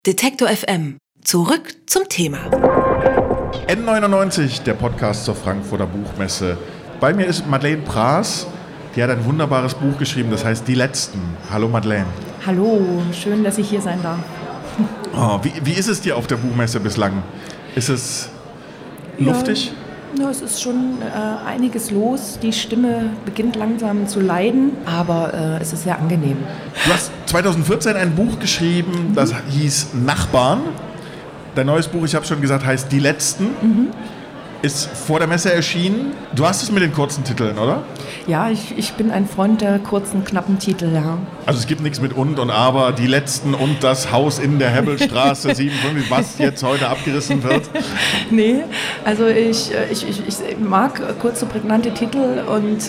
Detektor FM. Zurück zum Thema. N99, der Podcast zur Frankfurter Buchmesse. Bei mir ist Madeleine Praas. Die hat ein wunderbares Buch geschrieben, das heißt Die Letzten. Hallo Madeleine. Hallo, schön, dass ich hier sein darf. Oh, wie ist es dir auf der Buchmesse bislang? Ist es luftig? Ja, es ist schon einiges los. Die Stimme beginnt langsam zu leiden, aber es ist sehr angenehm. Du hast 2014 ein Buch geschrieben, das hieß Nachbarn. Dein neues Buch, ich habe schon gesagt, heißt Die Letzten. Ist vor der Messe erschienen. Du hast es mit den kurzen Titeln, oder? Ja, ich bin ein Freund der kurzen, knappen Titel, ja. Also es gibt nichts mit und aber, Die Letzten und das Haus in der Hebbelstraße 57, was jetzt heute abgerissen wird. Nee, also ich mag kurze, prägnante Titel und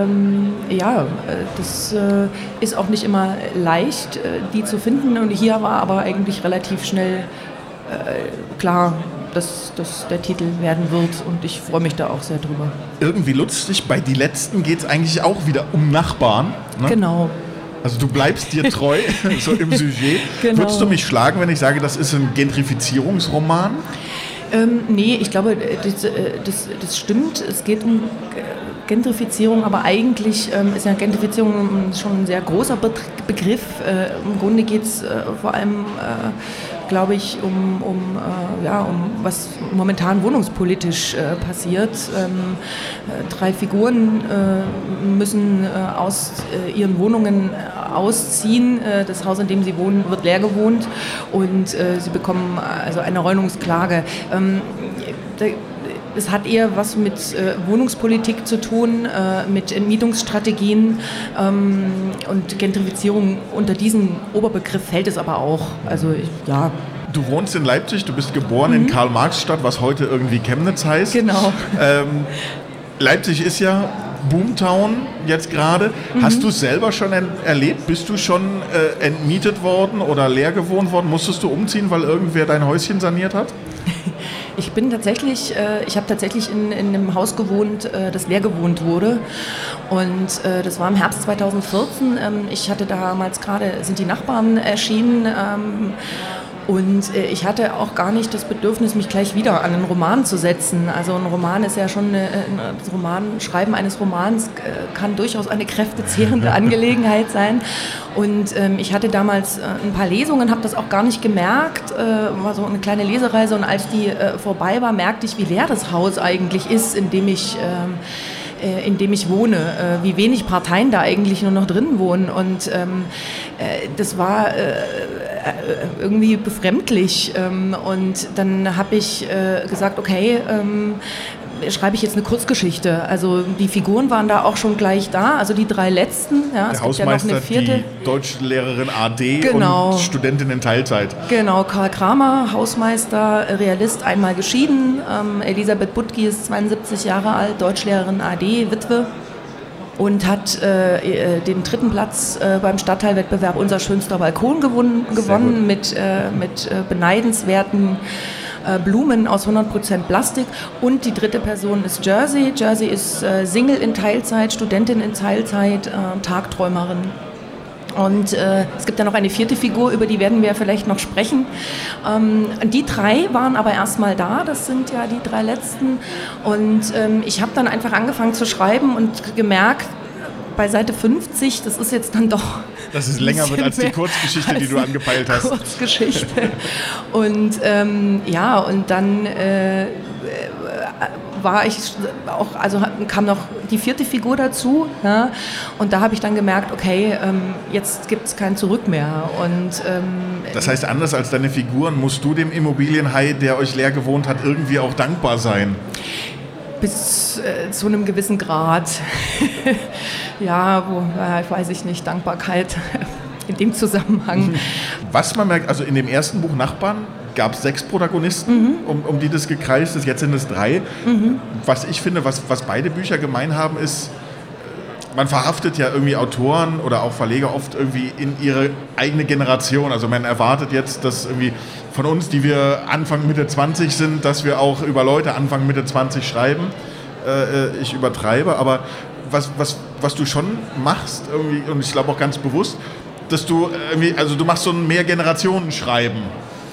das ist auch nicht immer leicht, die zu finden. Und hier war aber eigentlich relativ schnell klar, dass das der Titel werden wird und ich freue mich da auch sehr drüber. Irgendwie lustig, bei Die Letzten geht es eigentlich auch wieder um Nachbarn. Ne? Genau. Also du bleibst dir treu, so im Sujet. Genau. Würdest du mich schlagen, wenn ich sage, das ist ein Gentrifizierungsroman? Nee, ich glaube, das stimmt. Es geht um Gentrifizierung, aber eigentlich ist ja Gentrifizierung schon ein sehr großer Begriff. Im Grunde geht es vor allem, glaube ich, um was momentan wohnungspolitisch passiert. 3 Figuren müssen aus ihren Wohnungen ausziehen. Das Haus, in dem sie wohnen, wird leer gewohnt und sie bekommen also eine Räumungsklage. Es hat eher was mit Wohnungspolitik zu tun, mit Entmietungsstrategien und Gentrifizierung. Unter diesen Oberbegriff fällt es aber auch. Also ja. Du wohnst in Leipzig, du bist geboren in Karl-Marx-Stadt, was heute irgendwie Chemnitz heißt. Genau. Leipzig ist ja Boomtown jetzt gerade. Hast du es selber schon erlebt? Bist du schon entmietet worden oder leer gewohnt worden? Musstest du umziehen, weil irgendwer dein Häuschen saniert hat? Ich habe tatsächlich in einem Haus gewohnt, das leer gewohnt wurde. Und das war im Herbst 2014. Ich hatte damals sind die Nachbarn erschienen. Und ich hatte auch gar nicht das Bedürfnis, mich gleich wieder an einen Roman zu setzen. Also ein Roman ist ja schon, Schreiben eines Romans kann durchaus eine kräftezehrende Angelegenheit sein. Und ich hatte damals ein paar Lesungen, habe das auch gar nicht gemerkt, war so eine kleine Lesereise. Und als die vorbei war, merkte ich, wie leer das Haus eigentlich ist, in dem ich wohne, wie wenig Parteien da eigentlich nur noch drin wohnen. Und das war irgendwie befremdlich. Und dann habe ich gesagt, okay, schreibe ich jetzt eine Kurzgeschichte. Also die Figuren waren da auch schon gleich da, also die 3 letzten. Ja, der Hausmeister, ja noch eine 4. Die Deutschlehrerin AD genau. Und Studentin in Teilzeit. Genau, Karl Kramer, Hausmeister, Realist, einmal geschieden. Elisabeth Butki ist 72 Jahre alt, Deutschlehrerin AD, Witwe. Und hat den 3. Platz beim Stadtteilwettbewerb Unser schönster Balkon gewonnen mit beneidenswerten Blumen aus 100% Plastik. Und die 3. Person ist Jersey. Jersey ist Single in Teilzeit, Studentin in Teilzeit, Tagträumerin. Und es gibt ja noch eine 4. Figur, über die werden wir vielleicht noch sprechen. Die 3 waren aber erstmal da, das sind ja die 3 letzten. Und ich habe dann einfach angefangen zu schreiben und gemerkt, bei Seite 50, das ist jetzt dann doch... Dass es länger wird als die Kurzgeschichte, die du angepeilt hast. Kurzgeschichte. Und und dann... war ich auch, also kam noch die 4. Figur dazu, ja, und da habe ich dann gemerkt, okay, jetzt gibt es kein Zurück mehr. Und, das heißt, anders als deine Figuren musst du dem Immobilienhai, der euch leer gewohnt hat, irgendwie auch dankbar sein. Bis zu einem gewissen Grad. Weiß ich nicht, Dankbarkeit in dem Zusammenhang. Was man merkt, also in dem ersten Buch Nachbarn gab es 6 Protagonisten, um die das gekreist ist, jetzt sind es 3. Was ich finde, was beide Bücher gemein haben, ist, man verhaftet ja irgendwie Autoren oder auch Verleger oft irgendwie in ihre eigene Generation. Also man erwartet jetzt, dass irgendwie von uns, die wir Anfang Mitte 20 sind, dass wir auch über Leute Anfang Mitte 20 schreiben. Ich übertreibe, aber was du schon machst, irgendwie, und ich glaube auch ganz bewusst, dass du irgendwie, also du machst so ein Mehrgenerationen-Schreiben.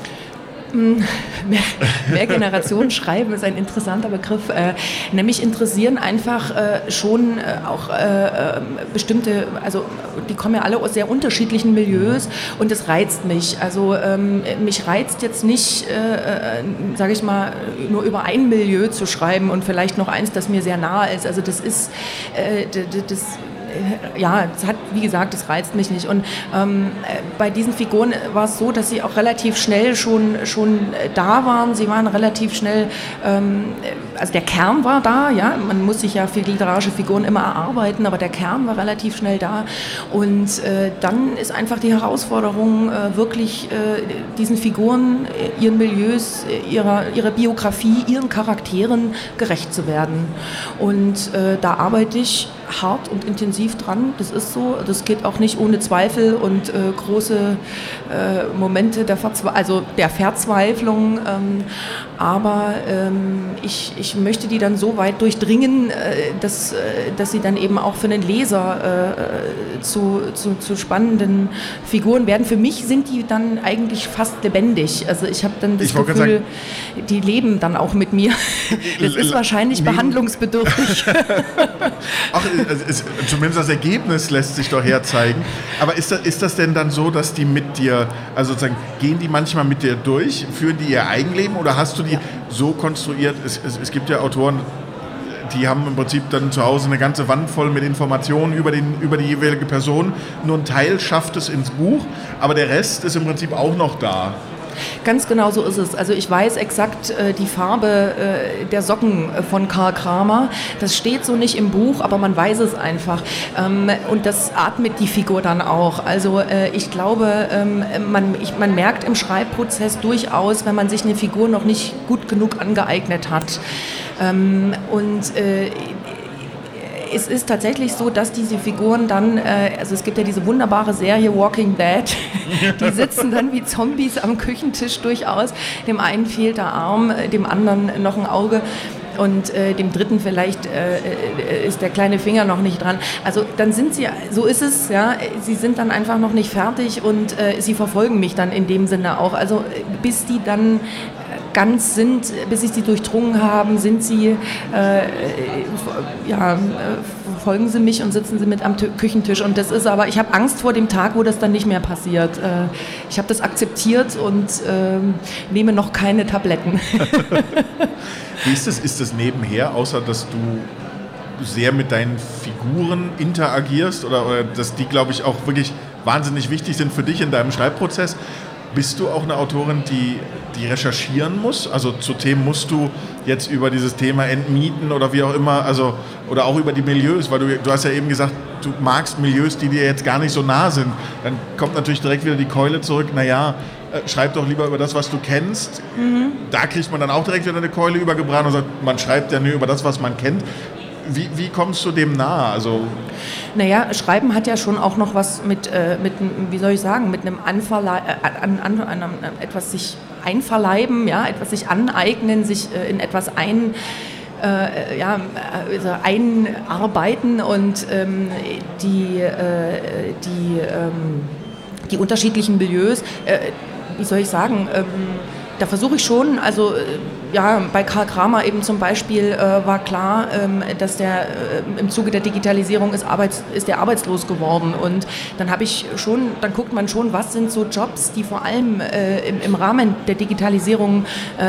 Mehrgenerationen schreiben ist ein interessanter Begriff. Nämlich interessieren einfach schon auch bestimmte, also die kommen ja alle aus sehr unterschiedlichen Milieus und das reizt mich. Also mich reizt jetzt nicht, sage ich mal, nur über ein Milieu zu schreiben und vielleicht noch eins, das mir sehr nahe ist. Also das ist, ja, wie gesagt, das reizt mich nicht. Und bei diesen Figuren war es so, dass sie auch relativ schnell schon da waren. Sie waren relativ schnell, also der Kern war da, ja, man muss sich ja für literarische Figuren immer erarbeiten, aber der Kern war relativ schnell da. Und dann ist einfach die Herausforderung, wirklich diesen Figuren, ihren Milieus, ihrer Biografie, ihren Charakteren gerecht zu werden. Und da arbeite ich hart und intensiv dran, das ist so. Das geht auch nicht ohne Zweifel und große Momente der Verzweiflung. Aber ich möchte die dann so weit durchdringen, dass sie dann eben auch für den Leser zu spannenden Figuren werden. Für mich sind die dann eigentlich fast lebendig. Also ich habe dann das Gefühl, die leben dann auch mit mir. Das ist wahrscheinlich behandlungsbedürftig. Ach, zumindest das Ergebnis lässt sich doch herzeigen. Aber ist das denn dann so, dass die mit dir, also sozusagen, gehen die manchmal mit dir durch, führen die ihr Eigenleben oder hast du die so konstruiert? Es gibt ja Autoren, die haben im Prinzip dann zu Hause eine ganze Wand voll mit Informationen über die jeweilige Person. Nur ein Teil schafft es ins Buch, aber der Rest ist im Prinzip auch noch da. Ganz genau so ist es. Also ich weiß exakt die Farbe der Socken von Karl Kramer. Das steht so nicht im Buch, aber man weiß es einfach. Und das atmet die Figur dann auch. Also ich glaube, man merkt im Schreibprozess durchaus, wenn man sich eine Figur noch nicht gut genug angeeignet hat. Es ist tatsächlich so, dass diese Figuren dann, also es gibt ja diese wunderbare Serie Walking Dead, die sitzen dann wie Zombies am Küchentisch durchaus. Dem einen fehlt der Arm, dem anderen noch ein Auge und dem dritten vielleicht ist der kleine Finger noch nicht dran. Also dann sind sie, so ist es, ja, sie sind dann einfach noch nicht fertig und sie verfolgen mich dann in dem Sinne auch. Also bis die dann ganz sind, bis sie durchdrungen haben, sind sie, folgen sie mich und sitzen sie mit am Küchentisch. Und das ist aber, ich habe Angst vor dem Tag, wo das dann nicht mehr passiert. Ich habe das akzeptiert und nehme noch keine Tabletten. Wie ist das? Ist das nebenher, außer dass du sehr mit deinen Figuren interagierst oder dass die, glaube ich, auch wirklich wahnsinnig wichtig sind für dich in deinem Schreibprozess? Bist du auch eine Autorin, die recherchieren muss? Also zu Themen musst du jetzt über dieses Thema entmieten oder wie auch immer, also oder auch über die Milieus, weil du hast ja eben gesagt, du magst Milieus, die dir jetzt gar nicht so nah sind. Dann kommt natürlich direkt wieder die Keule zurück, schreib doch lieber über das, was du kennst. Mhm. Da kriegt man dann auch direkt wieder eine Keule übergebrannt und sagt, man schreibt ja nur über das, was man kennt. Wie kommst du dem nahe? Also Schreiben hat ja schon auch noch was mit wie soll ich sagen, mit einem etwas sich einverleiben, ja, etwas sich aneignen, sich in etwas einarbeiten und die unterschiedlichen Milieus, wie soll ich sagen, da versuche ich schon, also bei Karl Kramer eben zum Beispiel war klar, dass der im Zuge der Digitalisierung ist der arbeitslos geworden und dann guckt man schon, was sind so Jobs, die vor allem im Rahmen der Digitalisierung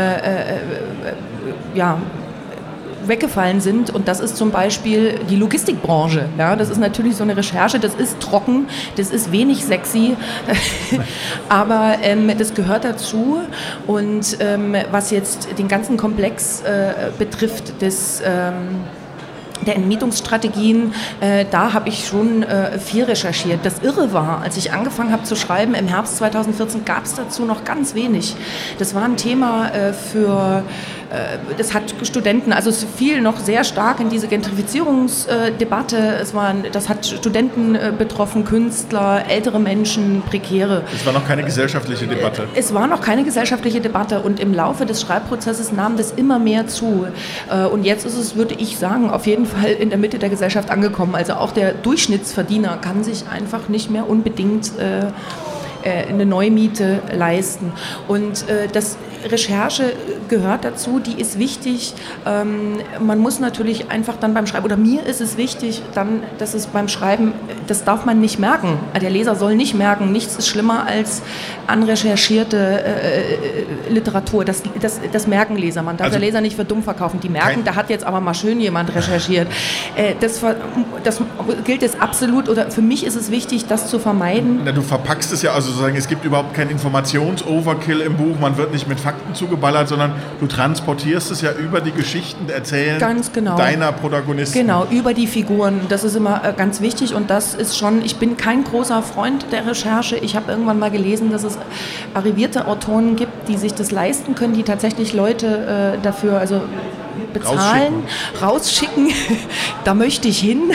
weggefallen sind und das ist zum Beispiel die Logistikbranche. Ja, das ist natürlich so eine Recherche, das ist trocken, das ist wenig sexy, aber das gehört dazu und was jetzt den ganzen Komplex betrifft, der Entmietungsstrategien, da habe ich schon viel recherchiert. Das Irre war, als ich angefangen habe zu schreiben, im Herbst 2014 gab es dazu noch ganz wenig. Das war ein Thema das hat Studenten, also es fiel noch sehr stark in diese Gentrifizierungsdebatte. Das hat Studenten betroffen, Künstler, ältere Menschen, Prekäre. Es war noch keine gesellschaftliche Debatte. Es war noch keine gesellschaftliche Debatte und im Laufe des Schreibprozesses nahm das immer mehr zu. Und jetzt ist es, würde ich sagen, auf jeden Fall in der Mitte der Gesellschaft angekommen. Also auch der Durchschnittsverdiener kann sich einfach nicht mehr unbedingt eine Neumiete leisten. Und das Recherche gehört dazu, die ist wichtig. Man muss natürlich einfach dann beim Schreiben, oder mir ist es wichtig, dann, dass es beim Schreiben, das darf man nicht merken. Der Leser soll nicht merken, nichts ist schlimmer als anrecherchierte Literatur. Das merken Leser. Man darf der Leser nicht für dumm verkaufen. Die merken, da hat jetzt aber mal schön jemand recherchiert. Das gilt es absolut, oder für mich ist es wichtig, das zu vermeiden. Na, du verpackst es ja, also sozusagen, es gibt überhaupt keinen Informations-Overkill im Buch, man wird nicht mit Fakten zugeballert, sondern du transportierst es ja über die Geschichten erzählen deiner Protagonisten. Genau, über die Figuren. Das ist immer ganz wichtig und das ist schon, ich bin kein großer Freund der Recherche. Ich habe irgendwann mal gelesen, dass es arrivierte Autoren gibt, die sich das leisten können, die tatsächlich Leute dafür, also bezahlen, rausschicken. Da möchte ich hin.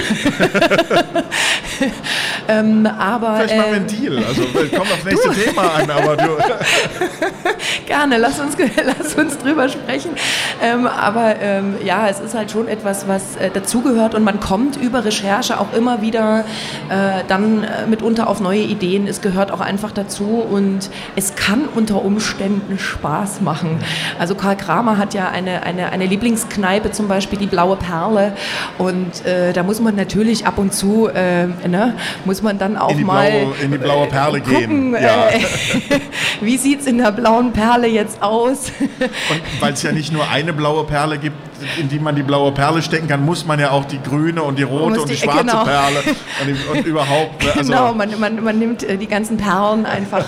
Aber vielleicht machen wir einen Deal. Also kommt aufs nächste Thema an, aber du. Gerne, lass uns drüber sprechen. Ja, es ist halt schon etwas, was dazugehört und man kommt über Recherche auch immer wieder dann mitunter auf neue Ideen. Es gehört auch einfach dazu und es kann unter Umständen Spaß machen. Also Karl Kramer hat ja eine Lieblingskneipe, zum Beispiel die Blaue Perle, und da muss man natürlich ab und zu, muss man dann auch in die Blaue Perle gucken, gehen. Ja. Wie sieht es in der Blauen Perle jetzt aus? Und weil es ja nicht nur eine blaue Perle gibt, in die man die blaue Perle stecken kann, muss man ja auch die grüne und die rote und die schwarze Perle und überhaupt. Also genau, man nimmt die ganzen Perlen einfach,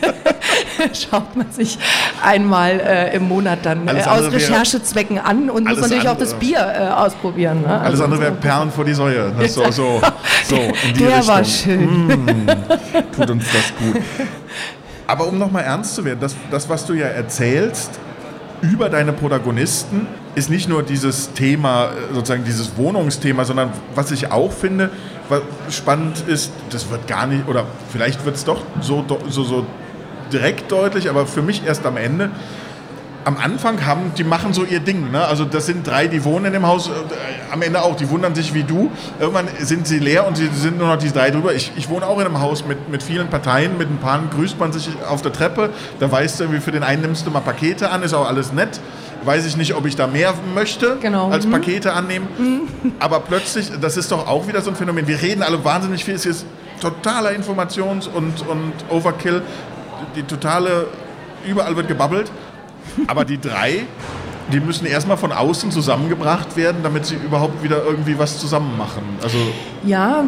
schaut man sich einmal im Monat dann aus Recherchezwecken an und muss natürlich auch das Bier ausprobieren. Ne? Alles andere wäre Perlen vor die Säue. Das so in die Der Richtung. war schön. Tut uns das gut. Aber um nochmal ernst zu werden, das, was du ja erzählst über deine Protagonisten, ist nicht nur dieses Thema, sozusagen dieses Wohnungsthema, sondern was ich auch finde, was spannend ist, das wird gar nicht, oder vielleicht wird es doch so direkt deutlich, aber für mich erst am Ende. Am Anfang die machen so ihr Ding, ne? Also das sind 3, die wohnen in dem Haus, am Ende auch, die wundern sich wie du. Irgendwann sind sie leer und sie sind nur noch die 3 drüber. Ich wohne auch in einem Haus mit vielen Parteien, mit ein paar grüßt man sich auf der Treppe, da weißt du, wie für den einen nimmst du mal Pakete an, ist auch alles nett. Weiß ich nicht, ob ich da mehr möchte, als Pakete annehmen. Aber plötzlich, das ist doch auch wieder so ein Phänomen, wir reden alle wahnsinnig viel, es ist totaler Informations- und Overkill, die totale, überall wird gebabbelt. Aber die 3, die müssen erstmal von außen zusammengebracht werden, damit sie überhaupt wieder irgendwie was zusammen machen. Also ja,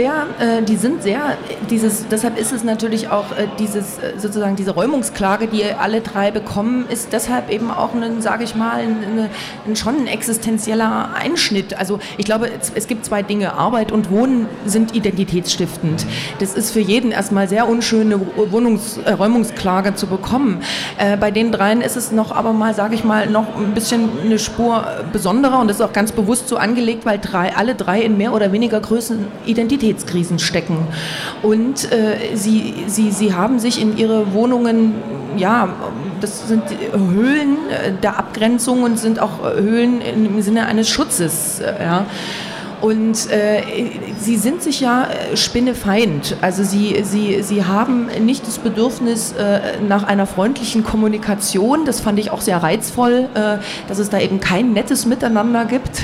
deshalb ist es natürlich auch sozusagen diese Räumungsklage, die alle 3 bekommen, ist deshalb eben auch schon ein existenzieller Einschnitt. Also ich glaube, es gibt 2 Dinge. Arbeit und Wohnen sind identitätsstiftend. Das ist für jeden erstmal sehr unschöne Räumungsklage zu bekommen. Bei den 3 ist es noch ein bisschen eine Spur besonderer und das ist auch ganz bewusst so angelegt, weil alle 3 in mehr oder weniger größeren Identitätskrisen stecken. Und sie haben sich in ihre Wohnungen, ja, das sind Höhlen der Abgrenzung und sind auch Höhlen im Sinne eines Schutzes, ja. Und sie sind sich ja spinnefeind. Also sie haben nicht das Bedürfnis nach einer freundlichen Kommunikation. Das fand ich auch sehr reizvoll, dass es da eben kein nettes Miteinander gibt.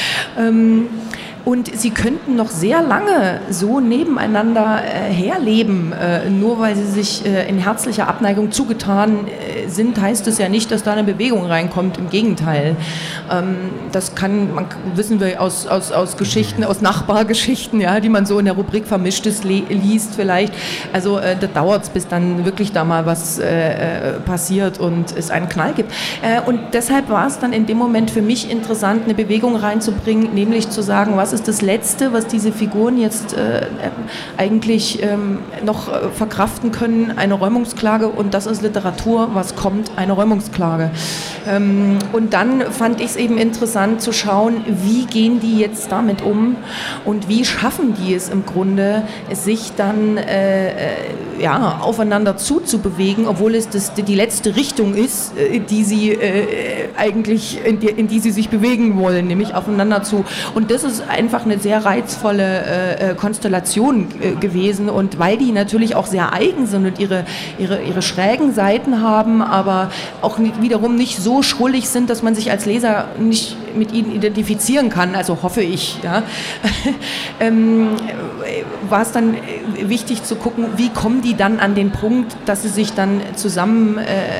Und sie könnten noch sehr lange so nebeneinander herleben. Nur weil sie sich in herzlicher Abneigung zugetan sind, heißt es ja nicht, dass da eine Bewegung reinkommt. Im Gegenteil. Das wissen wir aus Geschichten, aus Nachbargeschichten, ja, die man so in der Rubrik Vermischtes liest vielleicht. Also da dauert es, bis dann wirklich da mal was passiert und es einen Knall gibt. Und deshalb war es dann in dem Moment für mich interessant, eine Bewegung reinzubringen, nämlich zu sagen, was ist das Letzte, was diese Figuren jetzt eigentlich noch verkraften können, eine Räumungsklage, und das ist Literatur, was kommt, eine Räumungsklage. Und dann fand ich es eben interessant zu schauen, wie gehen die jetzt damit um und wie schaffen die es im Grunde, sich dann aufeinander zuzubewegen, obwohl es die letzte Richtung ist, die sie eigentlich, in die sie sich bewegen wollen, nämlich aufeinander zu. Und das ist einfach eine sehr reizvolle Konstellation gewesen und weil die natürlich auch sehr eigen sind und ihre schrägen Seiten haben, aber auch wiederum nicht so schrullig sind, dass man sich als Leser nicht mit ihnen identifizieren kann, also hoffe ich, ja. War es dann wichtig zu gucken, wie kommen die dann an den Punkt, dass sie sich dann zusammen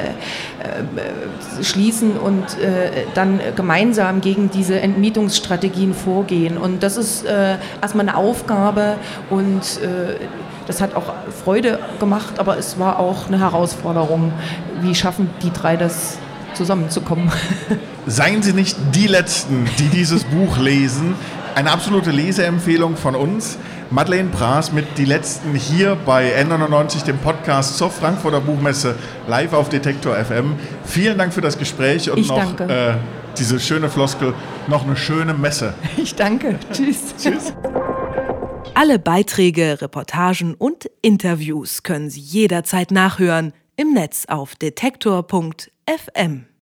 schließen und dann gemeinsam gegen diese Entmietungsstrategien vorgehen. Und das ist erstmal eine Aufgabe und das hat auch Freude gemacht, aber es war auch eine Herausforderung. Wie schaffen die drei das zusammenzukommen? Seien Sie nicht die Letzten, die dieses Buch lesen. Eine absolute Leseempfehlung von uns. Madeleine Praß mit Die Letzten hier bei N99, dem Podcast zur Frankfurter Buchmesse, live auf Detektor FM. Vielen Dank für das Gespräch und diese schöne Floskel, noch eine schöne Messe. Ich danke. Tschüss. Tschüss. Alle Beiträge, Reportagen und Interviews können Sie jederzeit nachhören im Netz auf detektor.fm.